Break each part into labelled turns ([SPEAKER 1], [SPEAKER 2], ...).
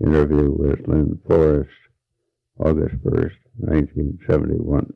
[SPEAKER 1] interview with Lynn Forrest, August 1st, 1971.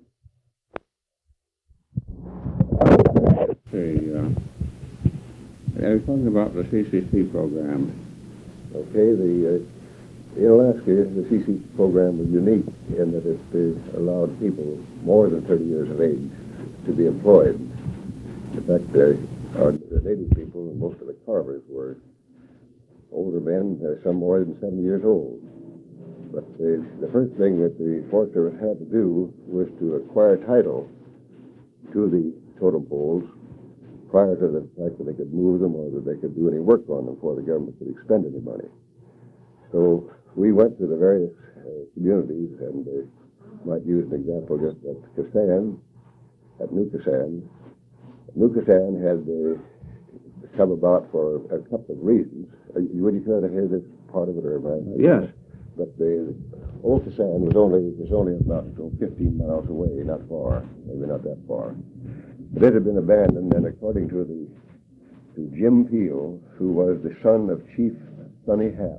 [SPEAKER 1] I was talking about the CCC program.
[SPEAKER 2] Okay, in Alaska, the CCC program was unique in that it allowed people more than 30 years of age to be employed. In fact, the native people and most of the carvers were older men, some more than 70 years old. But the first thing that the Forest Service had to do was to acquire title to the totem poles prior to the fact that they could move them or that they could do any work on them before the government could expend any money. So we went to the various communities, and might use an example just at Kasan, at Nukasan. Nukasan had come about for a couple of reasons. Would you care to hear this part of it, or
[SPEAKER 1] Yes.
[SPEAKER 2] But the old Kasan was only about 15 miles away, not far, maybe not that far. But it had been abandoned, and according to Jim Peel, who was the son of Chief Sonny Hat,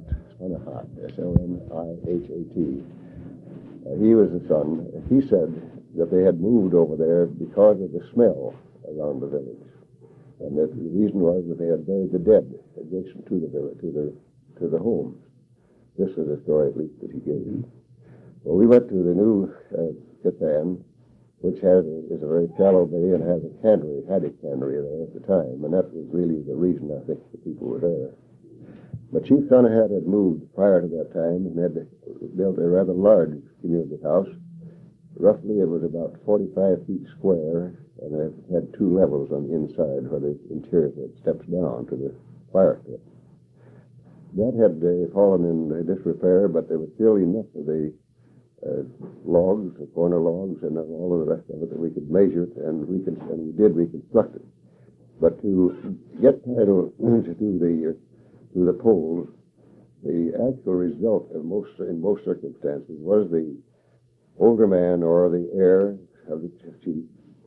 [SPEAKER 2] Slnihat, he was the son. He said that they had moved over there because of the smell around the village, and that the reason was that they had buried the dead adjacent to the village, to the homes. This was the story, at least, that he gave. Well, we went to the new Kasan, which is a very shallow bay and has a cannery, had a cannery there at the time, and that was really the reason, I think, the people were there. But Chief Sonnihat had moved prior to that time and had built a rather large community house. Roughly, it was about 45 feet square, and it had two levels on the inside where the interior steps down to the fire pit. That had fallen in disrepair, but there was still enough of the logs, the corner logs, and all of the rest of it that we could measure it, and we did reconstruct it. But to get title to the poles, the actual result in most circumstances was the older man or the heir of the chief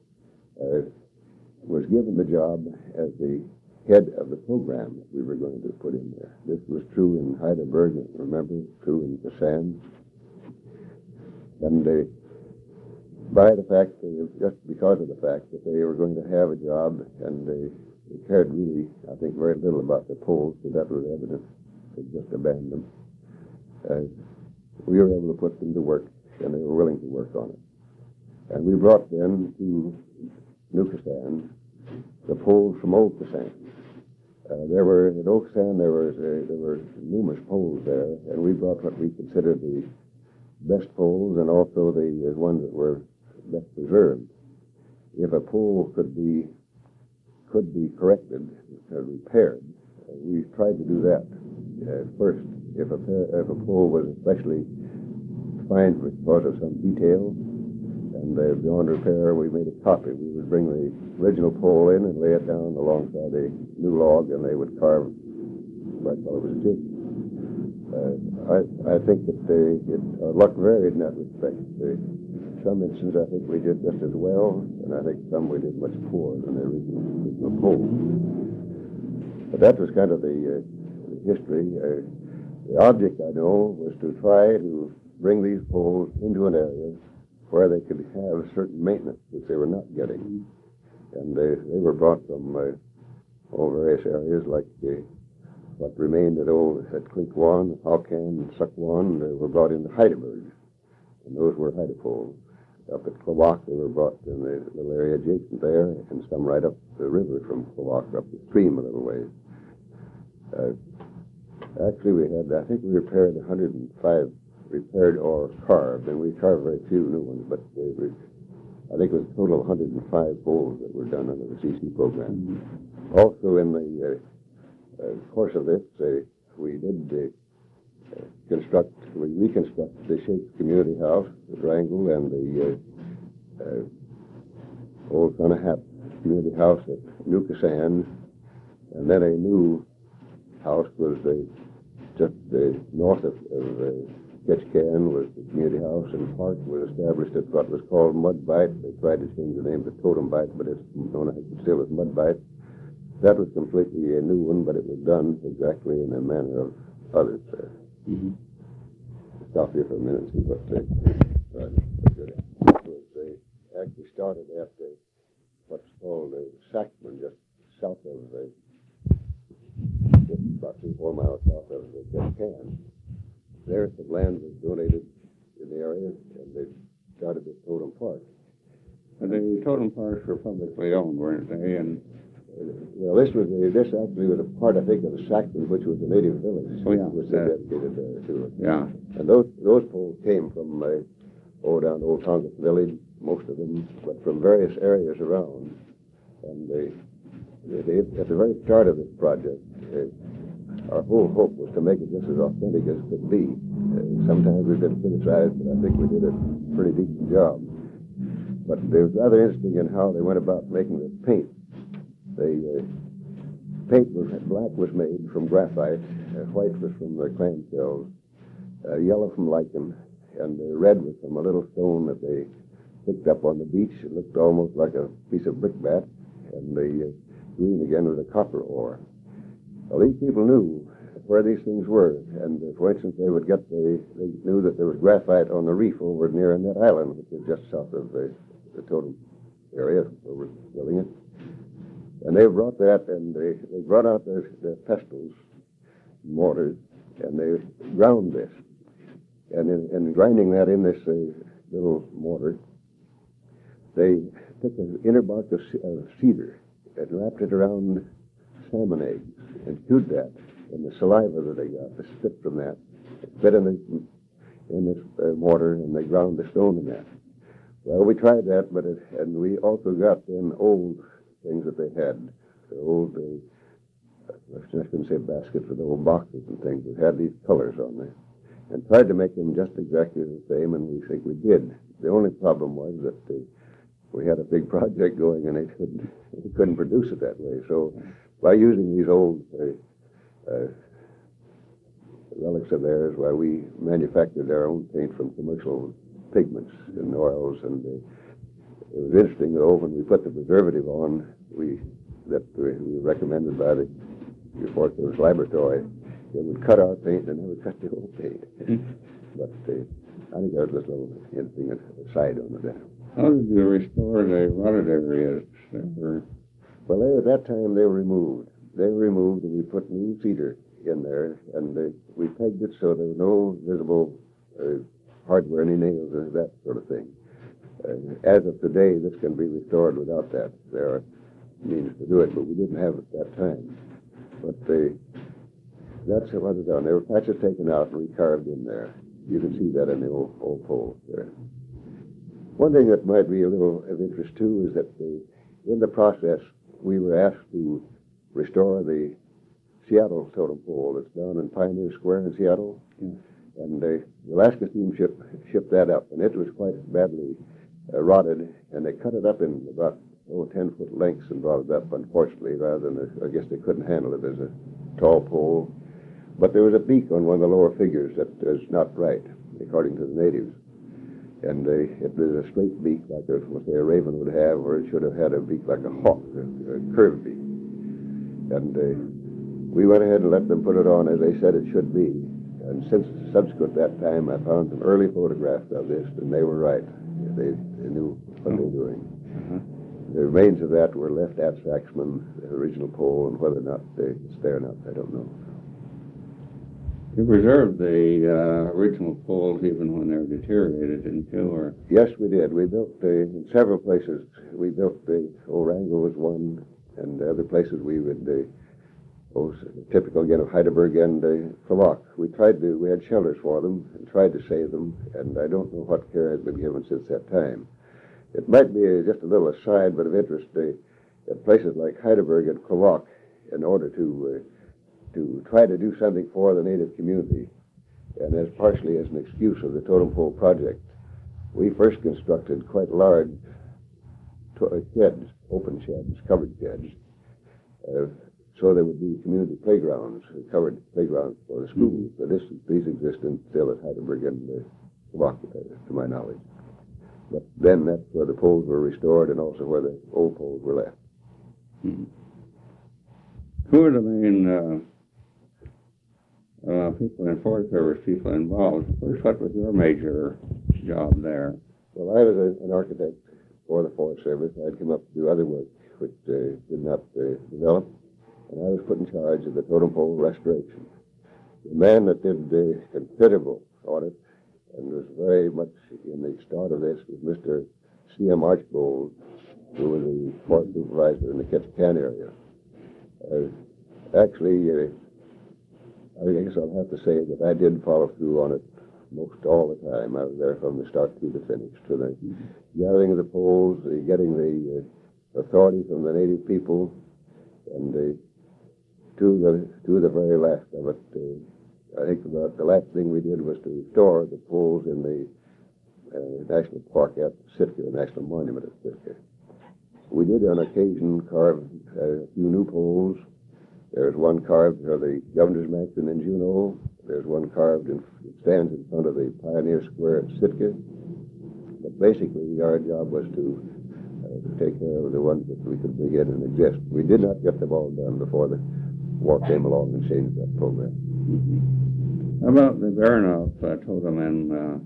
[SPEAKER 2] was given the job as the head of the program that we were going to put in there. This was true in Heidelberg, remember, true in Kasan. And just because of the fact that they were going to have a job, and they cared really, I think, very little about the poles, so that was evidence. They just abandoned them. We were able to put them to work, and they were willing to work on it. And we brought then to New Kasan the poles from Old Kasan. At Old Kasan there were numerous poles there, and we brought what we considered the best poles and also the ones that were best preserved. If a pole could be corrected, repaired, we tried to do that first. If a pole was especially fine because of some detail and beyond repair, we made a copy. We would bring the original pole in and lay it down alongside a new log, and they would carve right while it was jig. I think that our luck varied in that respect. In some instances, I think we did just as well, and I think some we did much poorer than the original pole. But that was kind of the history. The object, I know, was to try to bring these poles into an area where they could have certain maintenance, which they were not getting. And they were brought from various areas, like what remained at Klinkwan, Haukan, and Sukwan. They were brought into Heidelberg, and those were Haida poles. Up at Klawak, they were brought in the little area adjacent there, and some right up the river from Klawak, up the stream a little ways. Actually, I think we repaired 105 repaired or carved, and we carved very few new ones, but I think it was a total of 105 poles that were done under the CC program. Mm-hmm. Also, in the course of this, we did reconstruct the Shakes Community House, the Wrangell, and the old Sonnihat Community House at New Kasan, and then a new house was just north of Ketchikan was the community house, and Park was established at what was called Mudbite. They tried to change the name to Totem Bite, but it's known still as Mudbite. That was completely a new one, but it was done exactly in the manner of others there. Mm-hmm. stop here for a minute and see what they're good at. They actually started at what's called Saxman, just south of just about 3-4 miles south of Ketchikan. There, some land was donated in the area, and they started this totem park.
[SPEAKER 1] And the totem parks were publicly owned, weren't they? And
[SPEAKER 2] well, this actually was a part, I think, of the Saxman, which was a native village,
[SPEAKER 1] Oh, yeah.
[SPEAKER 2] which they dedicated to it.
[SPEAKER 1] yeah,
[SPEAKER 2] And those poles came from down to Old Tongass Village, most of them, but from various areas around. And they at the very start of this project, our whole hope was to make it just as authentic as could be. Sometimes we've been criticized, but I think we did a pretty decent job. But it was rather interesting in how they went about making the paint. The black was made from graphite, white was from the clamshells, yellow from lichen, and red was from a little stone that they picked up on the beach. It looked almost like a piece of brickbat, and the green again was a copper ore. Well, these people knew where these things were, and for instance, they knew that there was graphite on the reef over near Annette Island, which is just south of the totem area where we're building it. And they brought that, and they brought out their pestles, mortars, and they ground this. And in grinding that in this little mortar, they took the inner bark of cedar and wrapped it around salmon eggs and chewed that. And the saliva that they got, the spit from that, spit in this mortar, and they ground the stone in that. Well, we tried that, and we also got then old things that they had, the old, I shouldn't say baskets, but the old boxes and things that had these colors on them, and tried to make them just exactly the same, and we think we did. The only problem was that we had a big project going, and they couldn't produce it that way. So by using these old relics of theirs, why we manufactured our own paint from commercial pigments and oils, and it was interesting, though, when we put the preservative on, we recommended by the Fort Worth Laboratory, it would cut our paint and never cut the old paint. But I think that was just a little interesting aside on it there.
[SPEAKER 1] how did you restore the rotted areas that were?
[SPEAKER 2] Well, at that time they were removed. They were removed, and we put new cedar in there, and we pegged it so there was no visible hardware, any nails, or that sort of thing. As of today, this can be restored without that. There are means to do it, but we didn't have it at that time. But that's what was done. There were patches taken out and recarved in there. You can see that in the old poles there. One thing that might be a little of interest, too, is that in the process, we were asked to restore the Seattle totem pole that's down in Pioneer Square in Seattle.
[SPEAKER 1] Yeah.
[SPEAKER 2] And the Alaska Steamship shipped that up, and it was quite badly rotted, and they cut it up in about 10-foot lengths and brought it up, unfortunately, rather than, I guess they couldn't handle it as a tall pole. But there was a beak on one of the lower figures that is not right, according to the natives. And it was a straight beak like a raven would have, or it should have had a beak like a hawk, a curved beak. And we went ahead and let them put it on as they said it should be. And since subsequent that time, I found some early photographs of this, and they were right. They knew what they were doing.
[SPEAKER 1] Uh-huh.
[SPEAKER 2] The remains of that were left at Saxman, the original pole, and whether or not it's there or not, I don't know.
[SPEAKER 1] You preserved the original poles even when they were deteriorated, didn't you? Or
[SPEAKER 2] Yes, we did. We built in several places. We built Orango was one, and other places we would, typical again of Heidelberg and Kvok. We had shelters for them and tried to save them, and I don't know what care has been given since that time. It might be just a little aside, but of interest, at places like Heidelberg and Kvok, in order to try to do something for the native community, and as partially as an excuse of the Totem Pole project, we first constructed quite large sheds, open sheds, covered sheds, so there would be community playgrounds, covered playgrounds for the schools. But these exist still at Heidelberg and Kvok, to my knowledge. But then that's where the poles were restored and also where the old poles were left.
[SPEAKER 1] Mm-hmm. Who are the main people in Forest Service, people involved. First, what was your major job there?
[SPEAKER 2] Well, I was an architect for the Forest Service. I'd come up to do other work which did not develop, and I was put in charge of the totem pole restoration. The man that did the considerable on it and was very much in the start of this was Mr. C.M. Archbold, who was the forest supervisor in the Ketchikan area. Actually, I guess I'll have to say that I did follow through on it most all the time. I was there from the start to the finish, to the gathering of the poles, the getting the authority from the native people, and to the very last of it. I think about the last thing we did was to restore the poles in the National Park at Sitka, the National Monument at Sitka. We did on occasion carve a few new poles. There's one carved for the Governor's Mansion in Juneau. There's one carved it stands in front of the Pioneer Square at Sitka. But basically, our job was to take care of the ones that we could begin and exist. We did not get them all done before the war came along and changed that program.
[SPEAKER 1] How about the Baranoff totem and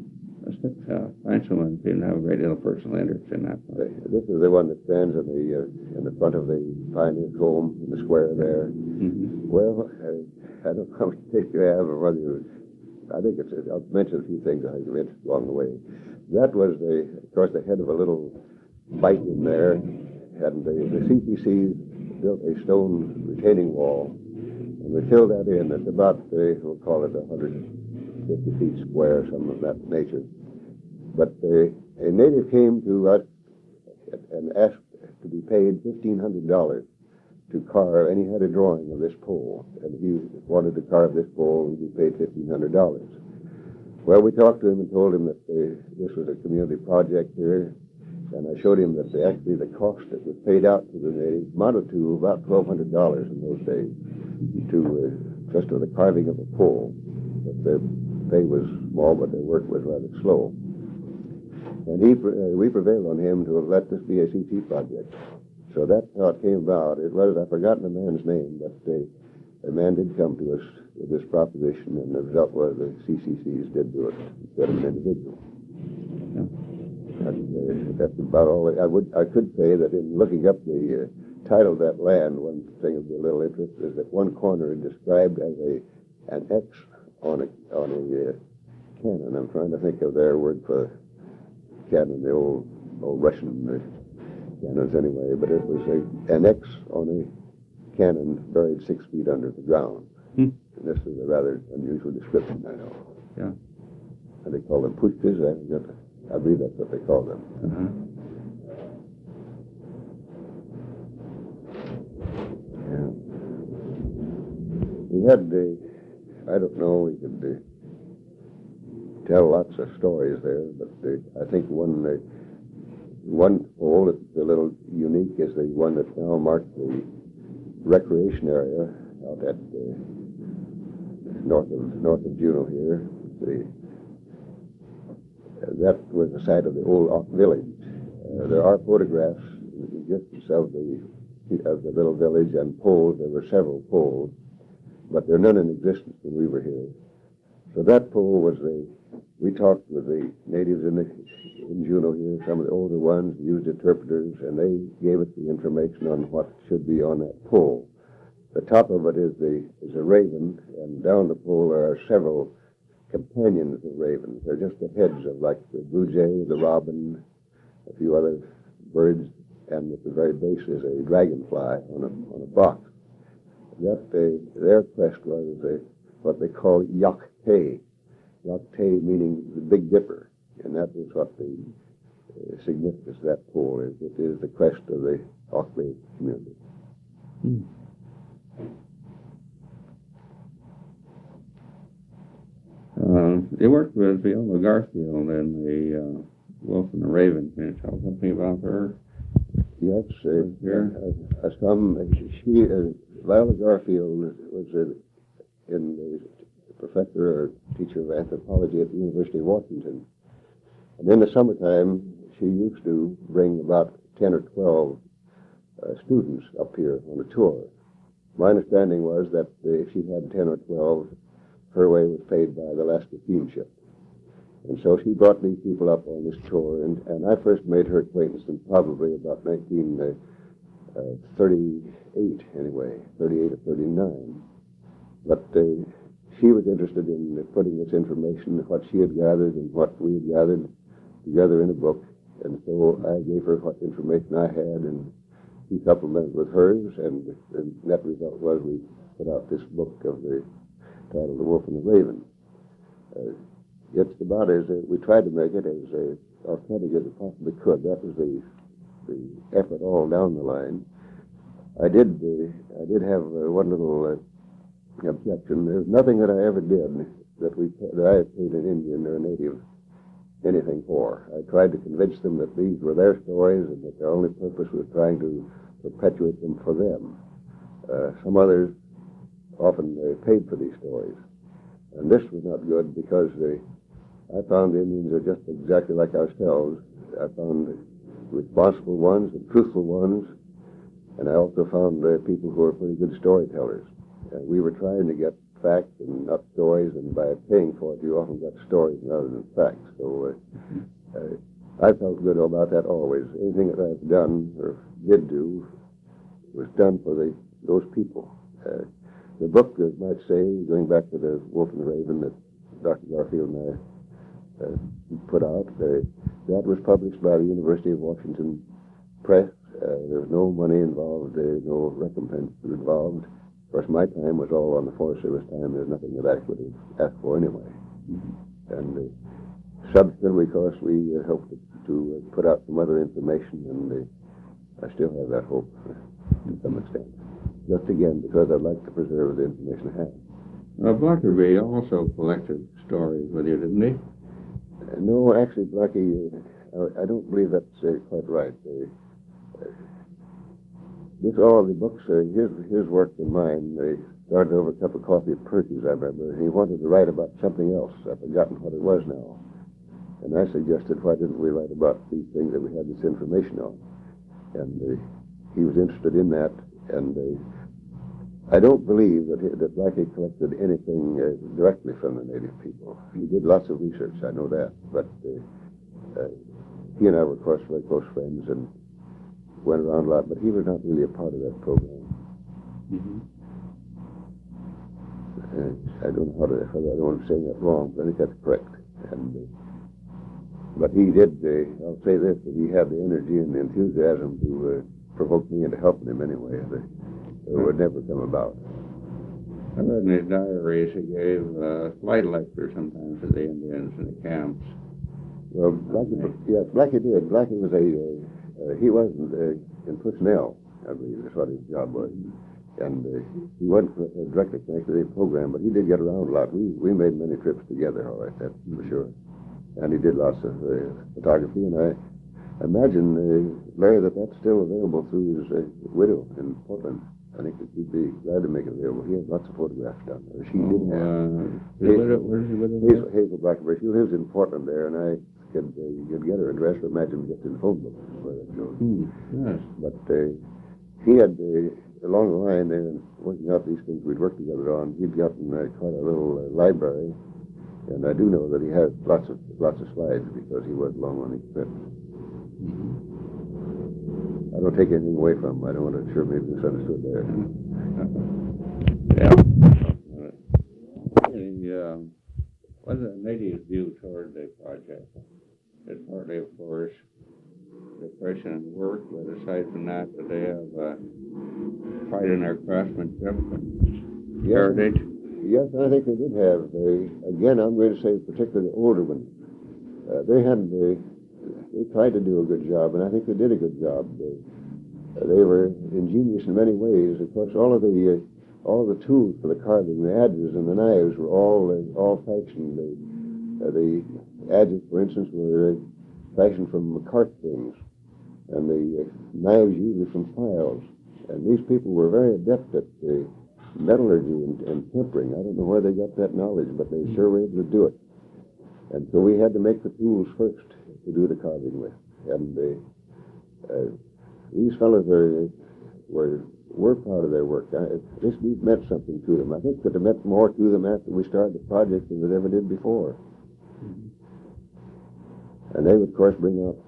[SPEAKER 1] Frenchman seem to have a great deal of personal interest in that one.
[SPEAKER 2] This is the one that stands in the front of the Pioneer Comb in the square there.
[SPEAKER 1] Mm-hmm.
[SPEAKER 2] Well, I don't know how much taste you have or whether you... I think I'll mention a few things I think of interest along the way. That was, of course, the head of a little bite in there, and the CPC built a stone retaining wall, and we filled that in. It's about, we'll call it 150 feet square, something of that nature. But a native came to us and asked to be paid $1,500 to carve, and he had a drawing of this pole, and he wanted to carve this pole and be paid $1,500. Well, we talked to him and told him that this was a community project here, and I showed him that actually the cost that was paid out to the natives amounted to about $1,200 in those days to just for the carving of a pole. But their pay was small, but their work was rather slow. And we prevailed on him to let this be a CT project. So that's how it came about. It was, I've forgotten the man's name, but a man did come to us with this proposition, and the result was the CCCs did do it instead of an individual. Yeah. And that's about all. I could say that in looking up the title of that land, one thing of a little interest is that one corner is described as an X on a cannon. I'm trying to think of their word for cannon, the old Russian cannons anyway, but it was an X on a cannon buried 6 feet under the ground. And this is a rather unusual description, I know.
[SPEAKER 1] Yeah.
[SPEAKER 2] And they call them pushkas. I believe that's what they call them.
[SPEAKER 1] Uh-huh.
[SPEAKER 2] Yeah. We had I don't know, we could tell lots of stories there, but I think one pole that's a little unique is the one that now marks the recreation area out at north of Juneau here. That was the site of the old Ock Village. There are photographs just of the little village and poles. There were several poles, but there are none in existence when we were here. So that pole was we talked with the natives in Juneau here, some of the older ones, used interpreters, and they gave us the information on what should be on that pole. The top of it is a raven, and down the pole there are several companions of ravens. They're just the heads of, like, the blue jay, the robin, a few other birds, and at the very base is a dragonfly on a box. Their crest was what they call Yak-Tay. Yak-Tay meaning the Big Dipper, and that is what the significance of that pole is. It is the crest of the Auckland community.
[SPEAKER 1] You worked with Viola Garfield in the Wolf and the Raven. Can you tell something about her?
[SPEAKER 2] Yes, Viola Garfield was a professor or teacher of anthropology at the University of Washington. And in the summertime, she used to bring about 10 or 12 students up here on a tour. My understanding was that if she had 10 or 12, her way was paid by the Alaska steamship. And so she brought these people up on this tour, and I first made her acquaintance in probably about 1938, anyway, 38 or 39. But she was interested in putting this information, what she had gathered and what we had gathered together in a book. And so I gave her what information I had, and she supplemented with hers, and the net result was we put out this book of the title, The Wolf and the Raven. It's about as we tried to make it as authentic as it possibly could. That was the effort all down the line. I did have one little objection. There's nothing that I ever did that I paid an Indian or a native anything for. I tried to convince them that these were their stories and that their only purpose was trying to perpetuate them for them. Some others often paid for these stories. And this was not good because I found the Indians are just exactly like ourselves. I found responsible ones and truthful ones, and I also found people who were pretty good storytellers. We were trying to get facts and not stories, and by paying for it, you often got stories rather than facts. So I felt good about that always. Anything that I've done or did do was done for those people. The book, as might say, going back to the Wolf and the Raven that Dr. Garfield and I put out, that was published by the University of Washington Press. There was no money involved, no recompense involved. Of course, my time was all on the Forest Service time. There's nothing that I could have asked for anyway. And subsequently, of course, we hoped to put out some other information, and I still have that hope to some extent. Just again, because I'd like to preserve the information I have.
[SPEAKER 1] Blackerby also collected stories with you, didn't he?
[SPEAKER 2] No, actually, Blackie, I don't believe that's quite right. All of the books, his work and mine, they started over a cup of coffee at Percy's, I remember. He wanted to write about something else. I've forgotten what it was now. And I suggested, why didn't we write about these things that we had this information on? And he was interested in that. And I don't believe that Blackie collected anything directly from the native people. He did lots of research, I know that. But he and I were, of course, very close friends and went around a lot, but he was not really a part of that program. I don't know I don't want to say that wrong, but I think that's correct. And but he did, I'll say this, that he had the energy and the enthusiasm to provoke me into helping him anyway. It would never come about.
[SPEAKER 1] I read in his diaries he gave flight lectures sometimes to the Indians in the camps.
[SPEAKER 2] Well, Blackie did. Blackie was he wasn't in personnel, I believe. That's what his job was. And he wasn't directly connected to the program, but he did get around a lot. We made many trips together, all right, that's for sure. And he did lots of photography, and I imagine, Larry, that's still available through his widow in Portland. I think that he'd be glad to make it available. He has lots of photographs down there. She did have.
[SPEAKER 1] Where's his widow?
[SPEAKER 2] Hazel Blackerby. She lives in Portland there, and I could get her address or imagine get in the phone book where it goes.
[SPEAKER 1] Yes.
[SPEAKER 2] But he had, along the line there, working out these things we'd worked together on, he'd gotten quite a little library, and I do know that he has lots of slides because he was long on these trips. I don't take anything away from him. I don't want to sure maybe misunderstood there.
[SPEAKER 1] Yeah. What's the native view toward the project? It's partly, of course, depression and work, but aside from that, they have pride in their craftsmanship and heritage.
[SPEAKER 2] Yes, I think they did have. Again, I'm going to say particularly the older ones. They tried to do a good job, and I think they did a good job. They were ingenious in many ways. Of course, all of the tools for the carving, the adzes and the knives, were all fashioned. The adzes, for instance, were fashioned from cart springs, and the knives usually from files. And these people were very adept at metallurgy and tempering. I don't know where they got that knowledge, but they sure were able to do it. And so we had to make the tools first to do the carving with. And these fellows were proud of their work. This meant something to them. I think that it meant more to them after we started the project than it ever did before. And they would, of course,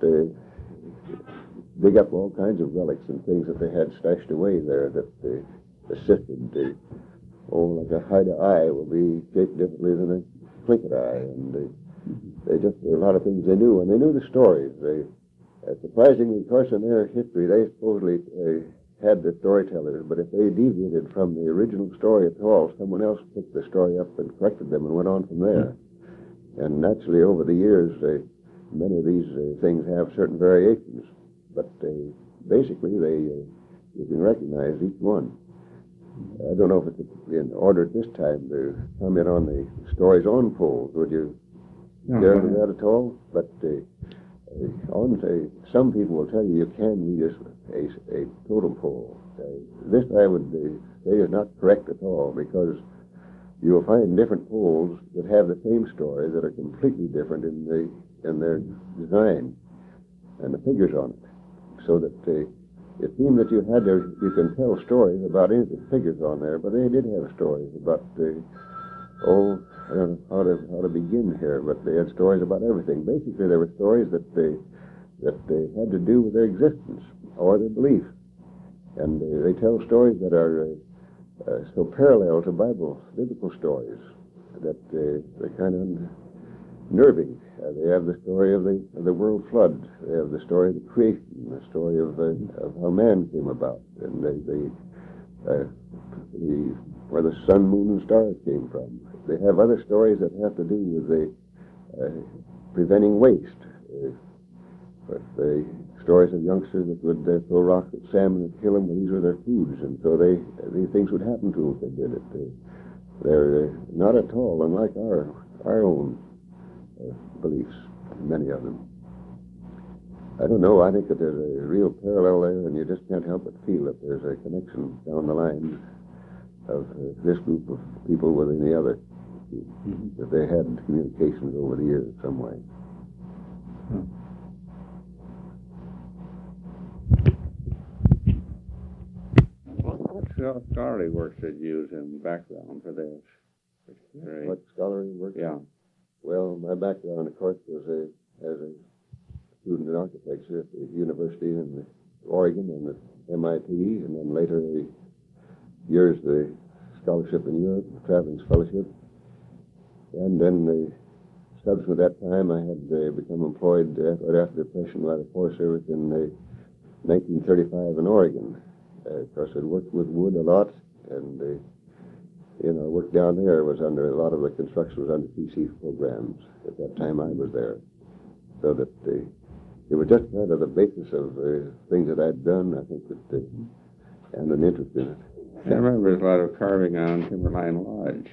[SPEAKER 2] dig up all kinds of relics and things that they had stashed away there that assisted. Like a Haida eye will be shaped differently than a Tlingit eye, and there were a lot of things they knew, and they knew the stories. Surprisingly, of course, in their history, they supposedly had the storytellers, but if they deviated from the original story at all, someone else picked the story up and corrected them and went on from there. And naturally, over the years, many of these things have certain variations, but basically, you can recognize each one. I don't know if it's in order at this time to comment on the stories on poles. Would you care to that at all? But some people will tell you you can read a totem pole. This I would say is not correct at all, because you'll find different poles that have the same story that are completely different in their design and the figures on it, so that it seemed that you can tell stories about any of the figures on there, but they did have stories about I don't know how to begin here, but they had stories about everything. Basically, there were stories that had to do with their existence or their belief, and they tell stories that are so parallel to biblical stories that they're kind of nerving. They have the story of the world flood. They have the story of the creation, the story of how man came about, and where the sun, moon, and stars came from. They have other stories that have to do with preventing waste. But the stories of youngsters that would throw rocks at salmon and kill them when these were their foods, and so these things would happen to them if they did it. They're not at all unlike our own beliefs, many of them. I don't know, I think that there's a real parallel there, and you just can't help but feel that there's a connection down the line of this group of people with any other, that they had communications over the years some way.
[SPEAKER 1] What scholarly works did you use in background for this?
[SPEAKER 2] What scholarly work?
[SPEAKER 1] Yeah.
[SPEAKER 2] Well, my background, of course, was as a student in architecture at the university in Oregon and at MIT, and then later years the scholarship in Europe, the traveling fellowship. And then subsequent to that time, I had become employed right after the Depression by the Forest Service in 1935 in Oregon. Of course, I'd worked with wood a lot, and work down there was under a lot of the construction was under PC programs. At that time, I was there, so that it was just kind of the basis of things that I'd done. I think that and an interest in it.
[SPEAKER 1] I remember there's a lot of carving on Timberline Lodge.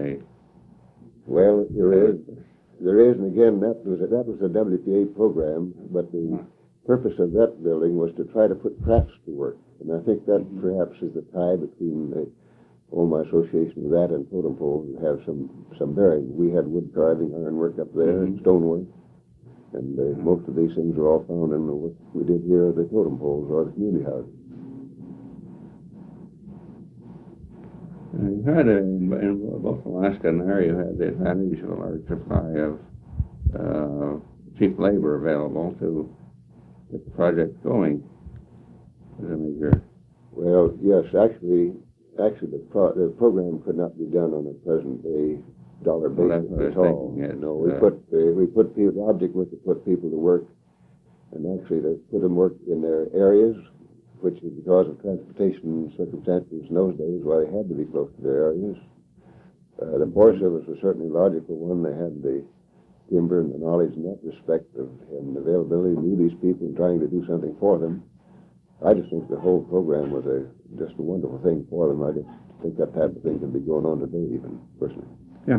[SPEAKER 2] Well, there is, and again, that was a WPA program, but the purpose of that building was to try to put crafts to work, and I think that perhaps is the tie between my association with that and totem poles have some bearing. We had wood carving, ironwork up there, and stonework, and most of these things are all found in the work we did here at the totem poles or the community houses.
[SPEAKER 1] You had in both Alaska and there, you had the advantage of a large supply of cheap labor available to get the project going.
[SPEAKER 2] Well, yes, actually, the program could not be done on a present-day dollar basis at all. We put people. The object was to put people to work, and actually to put them work in their areas, which is because of transportation circumstances in those days, why they had to be close to their areas. The Forest Service was certainly a logical one. They had the timber and the knowledge in that respect and availability, knew these people and trying to do something for them. I just think the whole program was just a wonderful thing for them. I just think that type of thing can be going on today, even personally.
[SPEAKER 1] Yeah.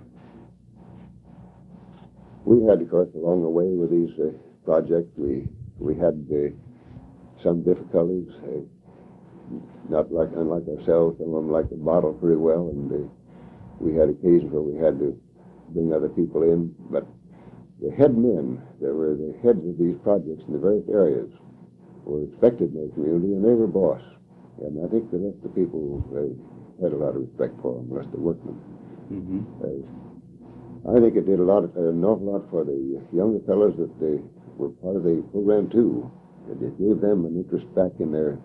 [SPEAKER 2] We had, of course, along the way with these projects, we had some difficulties. Unlike ourselves, some of them liked the bottle pretty well, and we had occasions where we had to bring other people in. But the head men, that were the heads of these projects in the various areas, were respected in their community, and they were boss. And I think the rest of the people had a lot of respect for him, the rest of the workmen. I think it did an awful lot for the younger fellows that they were part of the program too. It gave them an interest back in their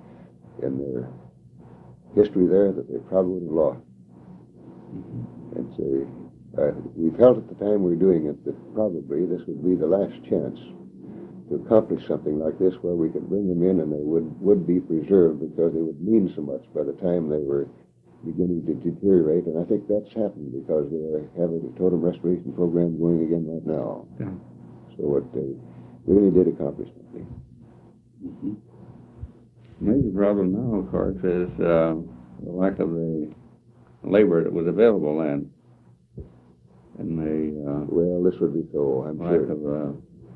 [SPEAKER 2] history there that they probably would have lost. And so we felt at the time we were doing it that probably this would be the last chance to accomplish something like this, where we could bring them in and they would be preserved, because they would mean so much by the time they were beginning to deteriorate. And I think that's happened because they have a totem restoration program going again right now.
[SPEAKER 1] Yeah.
[SPEAKER 2] So it really did accomplish something.
[SPEAKER 1] Major problem now, of course, is the lack of the labor that was available then. And the
[SPEAKER 2] Well, this would be so, I'm
[SPEAKER 1] lack
[SPEAKER 2] sure.
[SPEAKER 1] of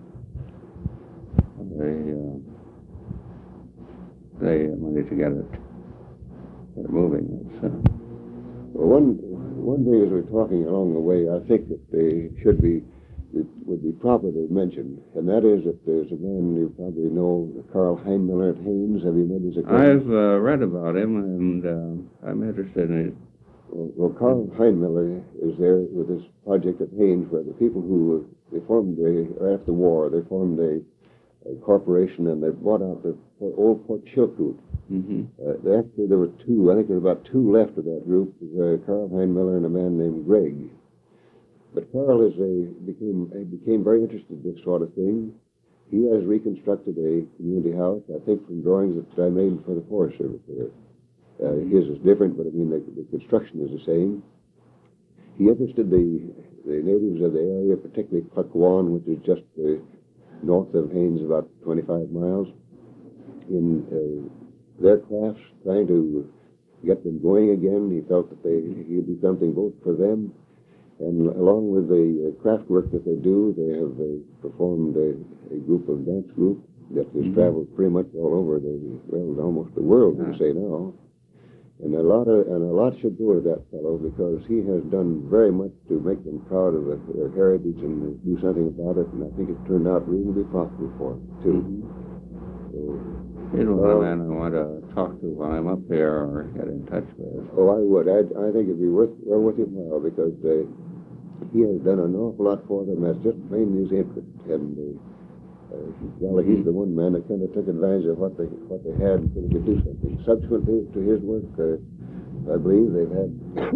[SPEAKER 1] the money to get it moving.
[SPEAKER 2] Well, one thing as we're talking along the way, I think that it would be proper to mention, and that is that there's a man you probably know, Carl Heinmiller at Haynes. Have you met his acquaintance?
[SPEAKER 1] I've read about him, and I'm interested in it.
[SPEAKER 2] Well, Carl Heinmiller is there with this project at Haynes, where the people who they formed after the war, they formed a corporation, and they bought out the old Port Chilkoot. Actually, there were two. I think there were about two left of that group. Carl Heinmiller and a man named Gregg. But Carl became very interested in this sort of thing. He has reconstructed a community house, I think from drawings that I made for the Forest Service there. His is different, but I mean the construction is the same. He interested the natives of the area, particularly Cluckwan, which is just north of Haynes, about 25 miles, in their crafts, trying to get them going again. He felt that he would do something both for them, and along with the craft work that they do, they have performed a dance group that has traveled pretty much all over almost the world, we say now. And a lot should go to that fellow, because he has done very much to make them proud of their heritage and do something about it. And I think it turned out reasonably profitable for them too. So,
[SPEAKER 1] he's one man I want to talk to while I'm up there or get in touch with.
[SPEAKER 2] Oh, I would. I think it'd be worth your while, because he has done an awful lot for them. That's just plain his interest. And he's the one man that kind of took advantage of what they had and could do something. Subsequent to his work, I believe they've had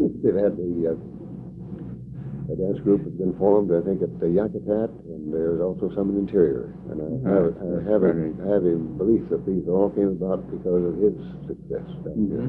[SPEAKER 2] a dance group has been formed, I think, at the Yakutat, and there's also some in the interior. And I have a belief that these all came about because of his success down here.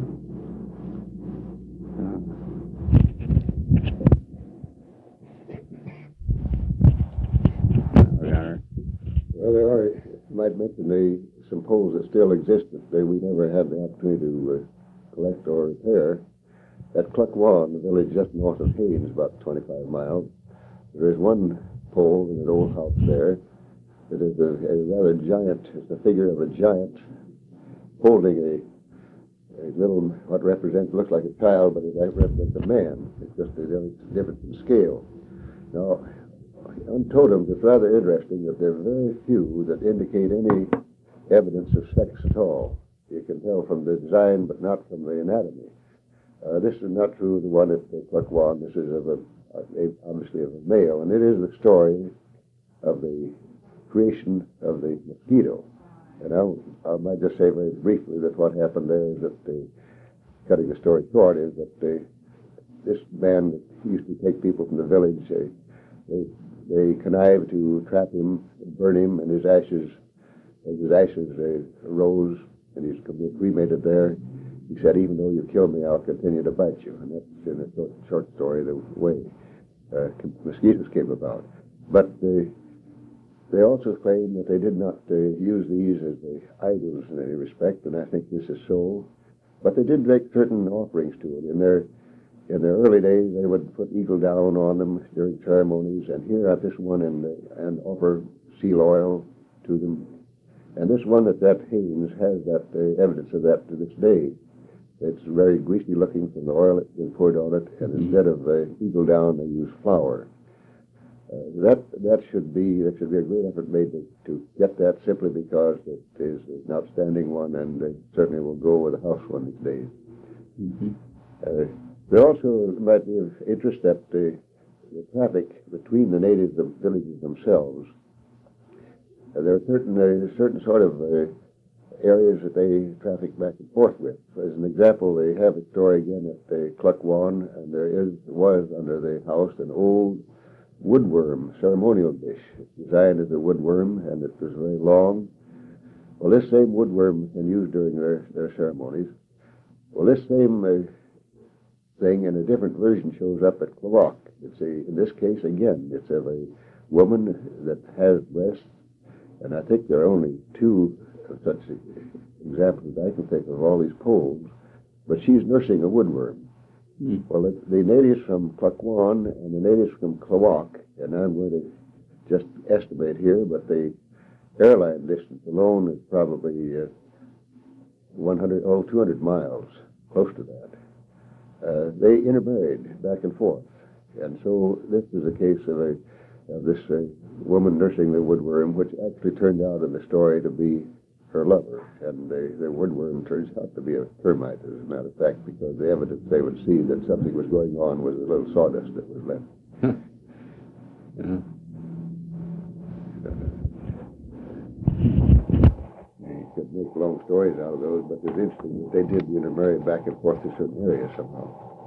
[SPEAKER 2] Well, there are, you might mention some poles that still exist that we never had the opportunity to collect or repair. At Cluckwan, the village just north of Haynes, about 25 miles, there is one pole in an old house there. It is a rather giant, it's the figure of a giant holding a little, what looks like a child, but it represents a man. It's just a difference in scale. Now, on totems, it's rather interesting that there are very few that indicate any evidence of sex at all. You can tell from the design, but not from the anatomy. This is not true of the one at Cluckwan. This is obviously of a male, and it is the story of the creation of the mosquito. And I might just say very briefly that what happened there is that, cutting the story short, is that this man that used to take people from the village, they connived to trap him, burn him, and as his ashes arose and he's cremated there, he said, "Even though you kill me, I'll continue to bite you." And that's, in a short story, the way mosquitoes came about. But they also claim that they did not use these as idols in any respect, and I think this is so. But they did make certain offerings to it. In their early days, they would put eagle down on them during ceremonies, and here at this one, and offer seal oil to them. And this one at that Haynes has that evidence of that to this day. It's very greasy looking from the oil that's been poured on it, and instead of eagle down, they use flour. That should be a great effort made to get that, simply because it is an outstanding one, and it certainly will go with a house one these days. There also might be of interest that the traffic between the natives of villages themselves, there are certain sort of areas that they traffic back and forth with. As an example, they have a story again at the Cluckwan, and was under the house an old woodworm ceremonial dish. It's designed as a woodworm, and it was very long. Well, this same woodworm has been used during their ceremonies. Well, this same thing in a different version shows up at Klawock. In this case, again, it's of a woman that has breasts, and I think there are only two such examples that I can think of all these poles, but she's nursing a woodworm. Well, the natives from Cluckwan and the natives from Klawock, and I'm going to just estimate here, but the airline distance alone is probably 200 miles, close to that. They intermarried back and forth, and so this is a case of this woman nursing the woodworm, which actually turned out in the story to be her lover, and the woodworm turns out to be a termite, as a matter of fact, because the evidence they would see that something was going on was a little sawdust that was left.
[SPEAKER 1] Yeah.
[SPEAKER 2] You could make long stories out of those, but it's interesting that they did intermarry back and forth to certain areas somehow.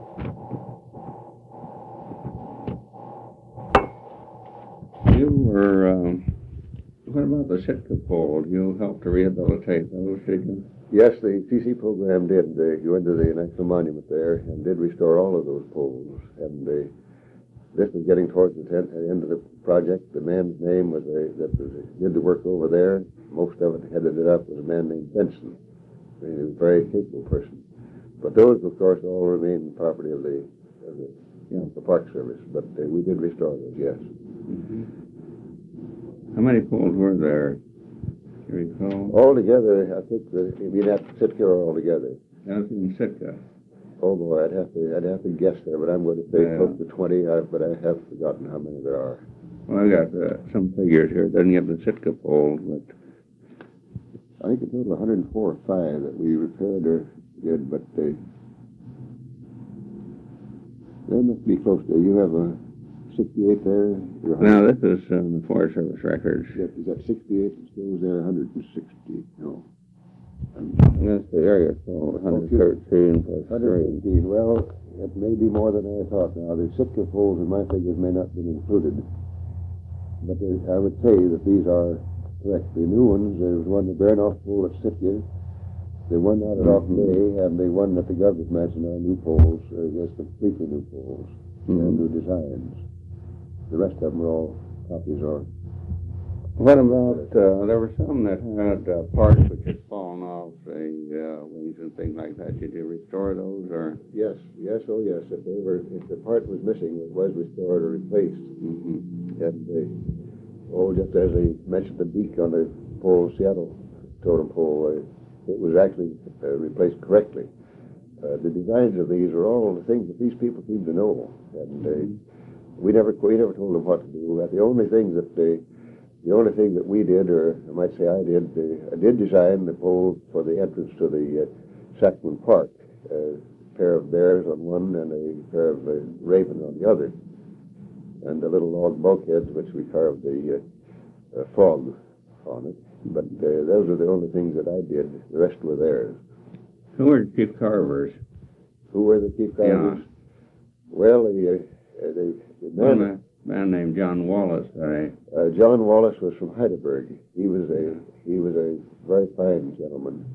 [SPEAKER 1] You were, what about the Sitka poles? You helped to rehabilitate those, did you?
[SPEAKER 2] Yes, the CC program did. They went to the National Monument there and did restore all of those poles. And this was getting towards the end of the project. The man's name did the work over there. Most of it headed it up was a man named Benson. He was a very capable person. But those, of course, all remain property of the Park Service. But we did restore those, yes.
[SPEAKER 1] How many poles were there? Do you recall?
[SPEAKER 2] Altogether, I think we'd have to Sitka or altogether.
[SPEAKER 1] That was in Sitka.
[SPEAKER 2] Oh boy, I'd have to guess there, but I'm going to say close to 20. But I have forgotten how many there are.
[SPEAKER 1] Well, I got some figures here. It doesn't give the Sitka poles, but
[SPEAKER 2] I think a total of 104 or 5 that we repaired or did. But they must be close to. You have a 68 there?
[SPEAKER 1] Now, this is the Forest Service records.
[SPEAKER 2] Yep, is that 68 that goes there? 160? No.
[SPEAKER 1] That's the area code, 113 plus 3.
[SPEAKER 2] 115. Well, it may be more than I thought now. The Sitka poles in my figures may not be included. But I would say that these are correct. The new ones, there was one, the Baranoff pole at Sitka, the one out at Off Bay, and the one that the governor's mentioned are new poles, just completely new poles, and new designs. The rest of them are all copies or...
[SPEAKER 1] What about, there were some that had parts which had fallen off, the wings and things like that. Did you restore those, or?
[SPEAKER 2] Yes, oh yes. If the part was missing, it was restored or replaced. And just as they mentioned the beak on the Seattle totem pole, it was actually replaced correctly. The designs of these are all the things that these people seem to know, and we never told them what to do. The only thing that we did, or I might say I did design the pole for the entrance to the Sackman Park. A pair of bears on one and a pair of ravens on the other, and the little log bulkheads which we carved the frog on it. But those are the only things that I did. The rest were theirs.
[SPEAKER 1] Who were the chief carvers?
[SPEAKER 2] Who were the chief carvers?
[SPEAKER 1] Yeah.
[SPEAKER 2] Well, the
[SPEAKER 1] man named John Wallace.
[SPEAKER 2] John Wallace was from Heidelberg. He was a very fine gentleman.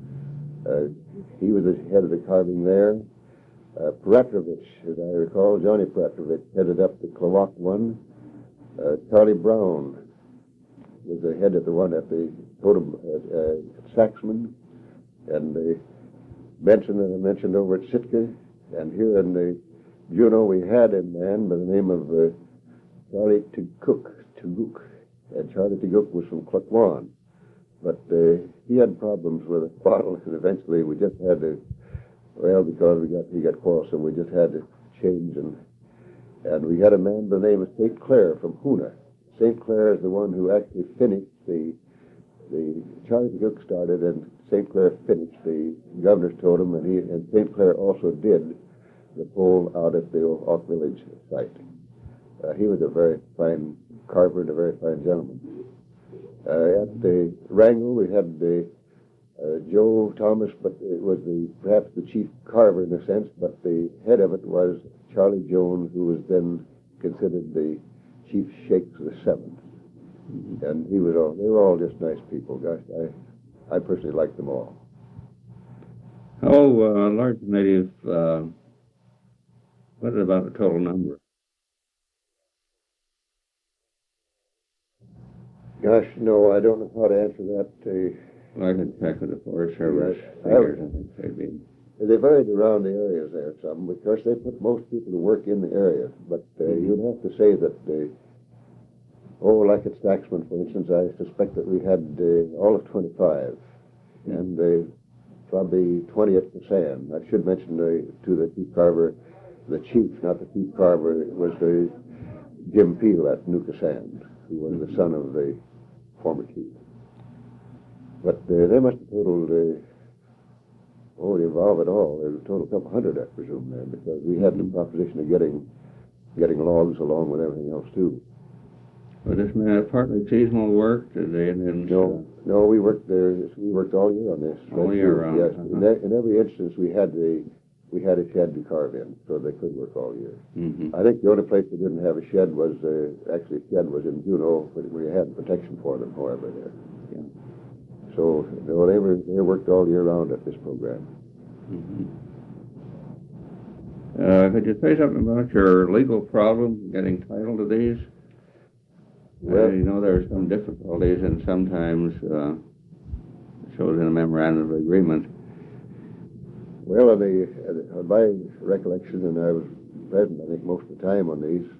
[SPEAKER 2] He was the head of the carving there. Peratrovich, as I recall, Johnny Peratrovich headed up the Klawock one. Charlie Brown was the head of the one at the totem Saxman, and Benson that I mentioned over at Sitka, and here in the Juneau we had a man by the name of Charlie Tuguk, and Charlie Tuguk was from Cluckwan, but he had problems with a bottle, and eventually we just had to, because he got quarrelsome, we just had to change and And we had a man by the name of St. Clair from Hoona. St. Clair is the one who actually finished the Charlie Cook started and St. Clair finished. The governors told him, and St. Clair also did the pole out at the Oak Village site. He was a very fine carver and a very fine gentleman. At the Wrangell, we had Joe Thomas, but it was perhaps the chief carver in a sense, but the head of it was Charlie Jones, who was then considered the chief shakes of the seventh. And they were all just nice people. Gosh, I personally liked them all.
[SPEAKER 1] How large native, what is about the total number?
[SPEAKER 2] Gosh, no, I don't know how to answer that.
[SPEAKER 1] Well, I can check with the Forest Service
[SPEAKER 2] Right.
[SPEAKER 1] figures, I think they'd be.
[SPEAKER 2] They varied around the areas there some, because they put most people to work in the area. But you'd have to say that, like at Staxman, for instance, I suspect that we had all of 25, and probably 20 at Kasan. I should mention to the chief carver, the chief, not the chief carver, was the Jim Peel at New Kasan, who was the son of the former chief. But they must have totaled, to involve it all, there was a total couple hundred, I presume, there, because we had the proposition of getting logs along with everything else, too.
[SPEAKER 1] Was this partly seasonal work? Did they?
[SPEAKER 2] No, we worked there. We worked all year on this.
[SPEAKER 1] All year round.
[SPEAKER 2] Yes, in every instance, we had a shed to carve in, so they could work all year.
[SPEAKER 1] Mm-hmm.
[SPEAKER 2] I think the only place they didn't have a shed was actually a shed was in Juneau, but we had protection for them, however, there.
[SPEAKER 1] Yeah.
[SPEAKER 2] So no, they worked all year round at this program.
[SPEAKER 1] Mm-hmm. Could you say something about your legal problem getting title to these?
[SPEAKER 2] Well,
[SPEAKER 1] there are some difficulties, and sometimes it shows in a memorandum of agreement.
[SPEAKER 2] Well, on my recollection, and I was present, I think, most of the time on these,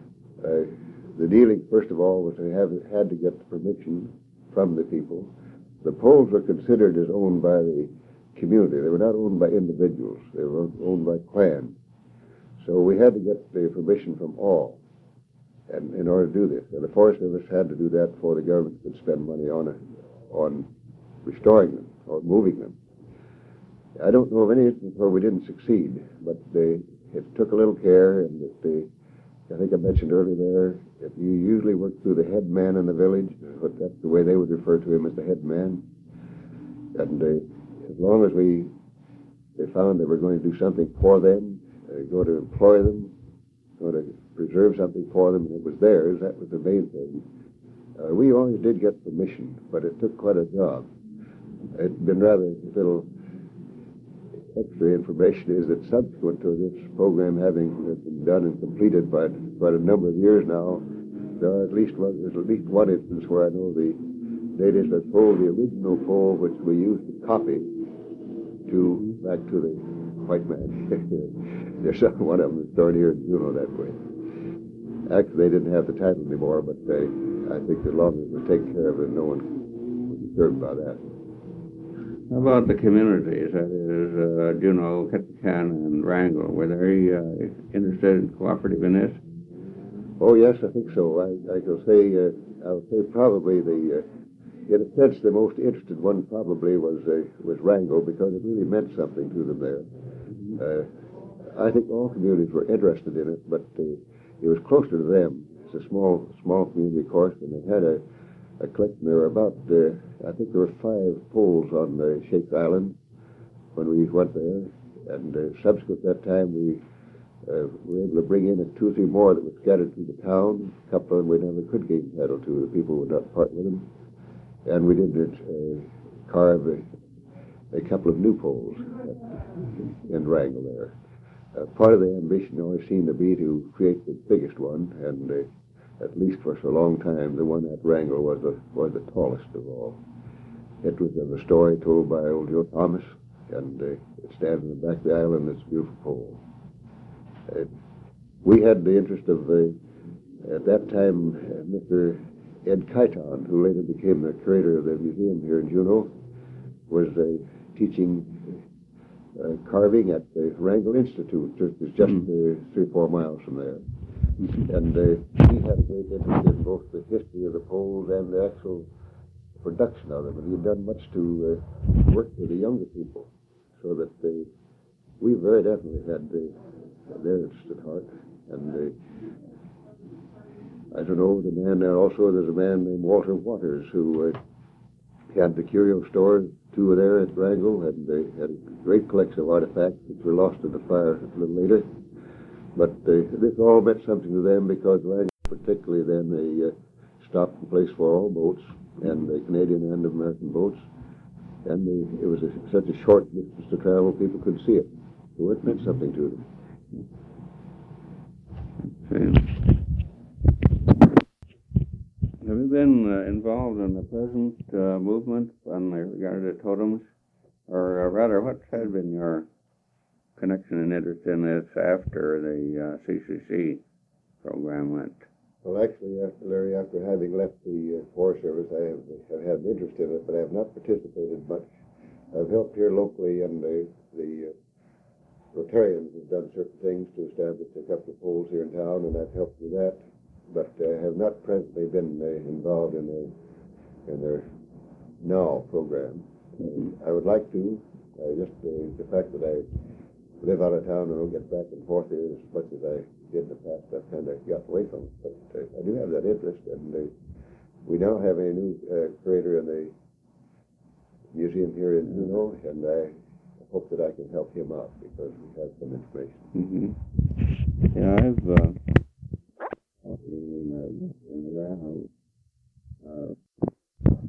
[SPEAKER 2] the dealing, first of all, was they had to get the permission from the people. The poles were considered as owned by the community. They were not owned by individuals. They were owned by clans. So we had to get the permission from all, and in order to do this. And the Forest Service had to do that before the government could spend money on restoring them or moving them. I don't know of any instance where we didn't succeed, but it took a little care, and I think I mentioned earlier there, if you usually work through the head man in the village, but that's the way they would refer to him, as the head man. And as long as they found they were going to do something for them, going to employ them, going to preserve something for them, and it was theirs, that was the main thing. We always did get permission, but it took quite a job. It'd been rather little extra information is that subsequent to this program having been done and completed by a number of years now, there's at least one instance where I know the natives had sold the original pole which we used to copy back to the white man. There's one of them stored here in Juneau that way. Actually, they didn't have the title anymore, but I think as long as it was taken care of, no one was disturbed by that.
[SPEAKER 1] How about the communities, that is, Juneau, Ketchikan, and Wrangell? Were they interested in cooperative in this?
[SPEAKER 2] Oh, yes, I think so. I'll say probably in a sense, the most interested one probably was Wrangell, because it really meant something to them there. I think all communities were interested in it, but it was closer to them. It's a small community, of course, and they had a collection. There were about, I think there were 5 poles on Shakes Island when we went there, and subsequent to that time we were able to bring in 2 or 3 more that were scattered through the town. A couple of them we never could gain title to. The people would not part with them. And we did carve a couple of new poles in Wrangell there. Part of the ambition always seemed to be to create the biggest one, and at least for so long time, the one at Wrangell was the tallest of all. It was the story told by old Joe Thomas, and it stands in the back of the island. It's a beautiful pole. We had the interest of, at that time, Mr. Ed Kyton, who later became the curator of the museum here in Juneau, was teaching carving at the Wrangell Institute, just 3 or 4 miles from there. And he had a great interest in both the history of the poles and the actual production of them. And he'd done much to work with the younger people, so that we very definitely had their interest at heart. And I don't know, the man there also, there's a man named Walter Waters who had the curio store, two there at Wrangell, and they had a great collection of artifacts which were lost in the fire a little later. But this all meant something to them because Wrangell, particularly then, a stopping place for all boats, and the Canadian and American boats. And it was such a short distance to travel, people could see it. So it meant something to them.
[SPEAKER 1] Have you been involved in the present movement on regard to totems? Or rather, what has been your connection and interest in this after the CCC program went?
[SPEAKER 2] Well, actually, Larry, after having left the Forest Service, I have had an interest in it, but I have not participated much. I've helped here locally, and the Rotarians have done certain things to establish a couple of poles here in town, and I've helped with that. But I have not presently been involved in their now program. I would like to. Just the fact that I live out of town and don't get back and forth here as much as I did in the past, I've kind of got away from it. But I do have that interest, and we now have a new curator in the museum here in Juneau, and I hope that I can help him out because we have some information.
[SPEAKER 1] Yeah, I've